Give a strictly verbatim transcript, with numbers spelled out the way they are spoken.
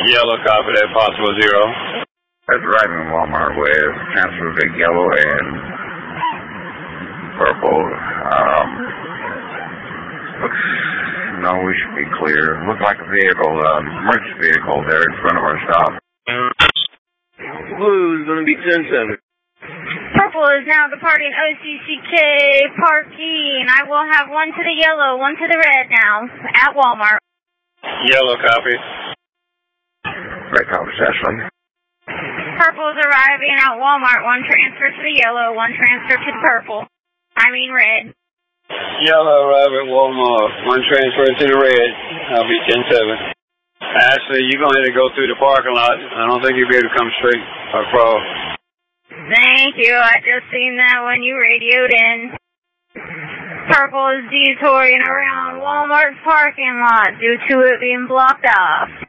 Yellow, copy that, possible zero. That's driving Walmart with transfer big yellow and purple. Um, looks, no, we should be clear. Looks like a vehicle, um, emergency vehicle there in front of our stop. Blue is going to be ten seven. Purple is now departing O C C K parking. I will have one to the yellow, one to the red now at Walmart. Yellow, copy. Red, copy, Ashley. Purple is arriving at Walmart. One transfer to the yellow, one transfer to the purple. I mean red. Yellow, arrive at Walmart. One transfer to the red. I'll be ten seven. Ashley, you're going to have to go through the parking lot. I don't think you'll be able to come straight across. Thank you. I just seen that when you radioed in. Purple is detouring around Walmart's parking lot due to it being blocked off.